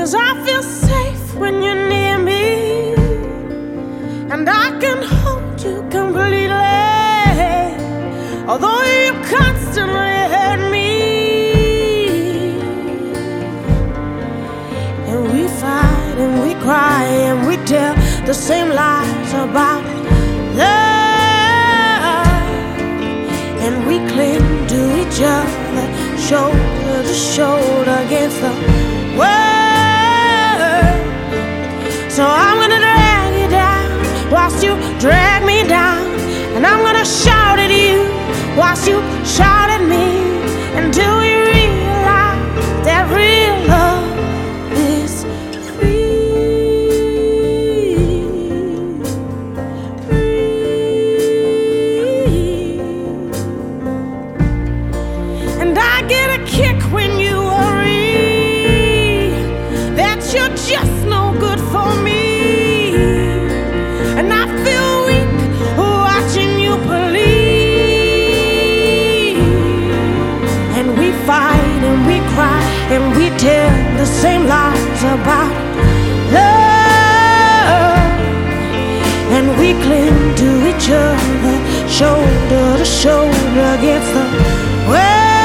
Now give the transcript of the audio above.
'Cause I feel safe when you're near me, and I can hold you completely, although you constantly hurt me. And we fight and we cry and we tell the same lies about love, and we cling to each other, shoulder to shoulder against the world. So I'm gonna drag you down whilst you drag me down, and I'm gonna shout at you whilst you shout at me, until we realize that real love is kick when you worry that you're just no good for me, and I feel weak watching you bleed. And we fight and we cry and we tell the same lies about love, and we cling to each other, shoulder to shoulder against the world.